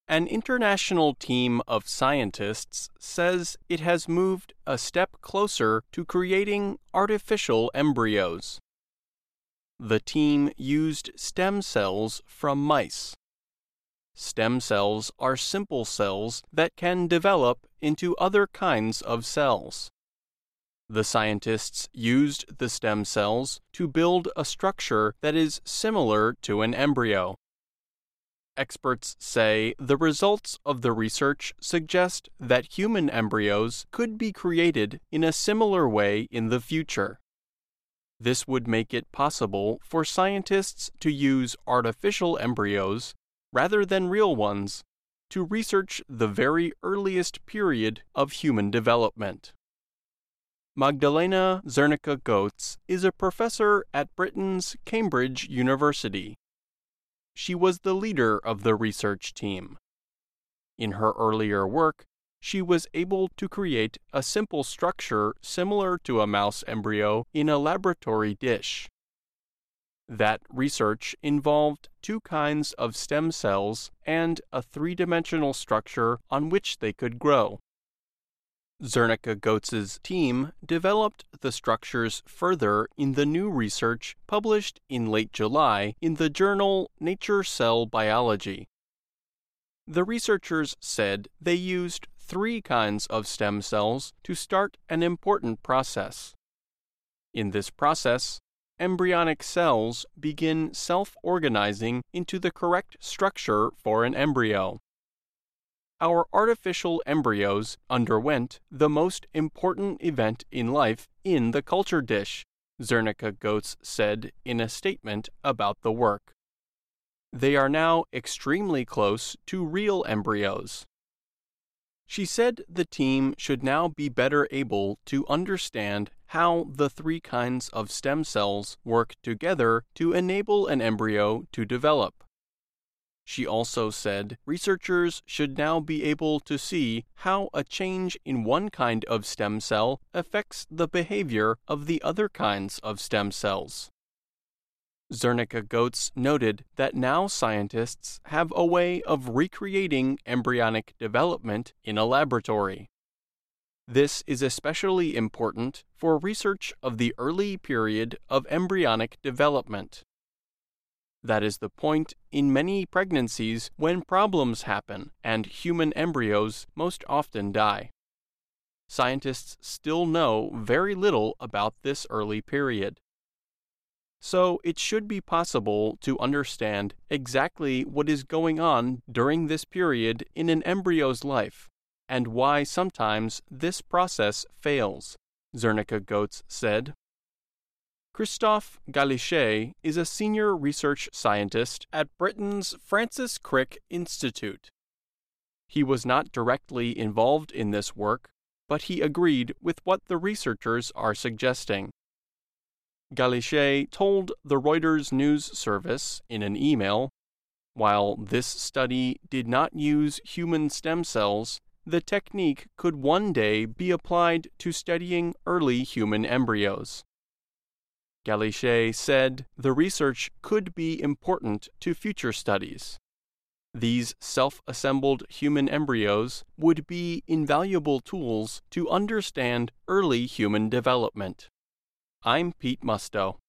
An international team of scientists says it has moved a step closer to creating artificial embryos. The team used stem cells from mice. Stem cells are simple cells that can develop into other kinds of cells. The scientists used the stem cells to build a structure that is similar to an embryo. Experts say the results of the research suggest that human embryos could be created in a similar way in the future. This would make it possible for scientists to use artificial embryos, rather than real ones, to research the very earliest period of human development. Magdalena Zernicka-Goetz is a professor at Britain's Cambridge University. She was the leader of the research team. In her earlier work, she was able to create a simple structure similar to a mouse embryo in a laboratory dish. That research involved two kinds of stem cells and a three-dimensional structure on which they could grow. Zernicka-Goetz's team developed the structures further in the new research published in late July in the journal Nature Cell Biology. The researchers said they used three kinds of stem cells to start an important process. In this process, embryonic cells begin self-organizing into the correct structure for an embryo. Our artificial embryos underwent the most important event in life in the culture dish, Zernicka-Goetz said in a statement about the work. They are now extremely close to real embryos. She said the team should now be better able to understand how the three kinds of stem cells work together to enable an embryo to develop. She also said researchers should now be able to see how a change in one kind of stem cell affects the behavior of the other kinds of stem cells. Zernicka-Goetz noted that now scientists have a way of recreating embryonic development in a laboratory. This is especially important for research of the early period of embryonic development. That is the point in many pregnancies when problems happen and human embryos most often die. Scientists still know very little about this early period. So it should be possible to understand exactly what is going on during this period in an embryo's life, and why sometimes this process fails, Zernicka-Goetz said. Christophe Galichet is a senior research scientist at Britain's Francis Crick Institute. He was not directly involved in this work, but he agreed with what the researchers are suggesting. Galichet told the Reuters news service in an email, "While this study did not use human stem cells, the technique could one day be applied to studying early human embryos." Galichet said the research could be important to future studies. These self-assembled human embryos would be invaluable tools to understand early human development. I'm Pete Musto.